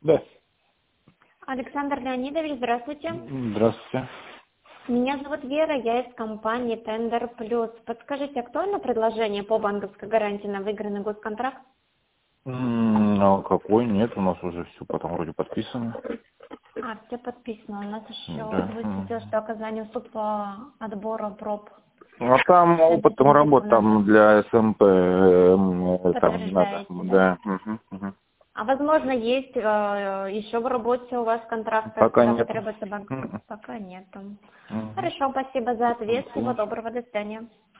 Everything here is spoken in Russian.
Да. Александр Леонидович, здравствуйте. Здравствуйте. Меня зовут Вера, я из компании Tender Plus. Подскажите, актуально предложение по банковской гарантии на выигранный госконтракт? А какой? Нет, у нас уже все потом вроде подписано. Все подписано. У нас еще Да. высветило, что оказание услуг по отбору проб А там опытом работ там для СМП там не надо. подтверждаете, да? Да. Мгм. А возможно, есть еще в работе у вас контракты, Пока когда нет. потребуется банк? Пока нет. Мгм. Хорошо, спасибо за ответ. Всего Ничего. доброго, до свидания.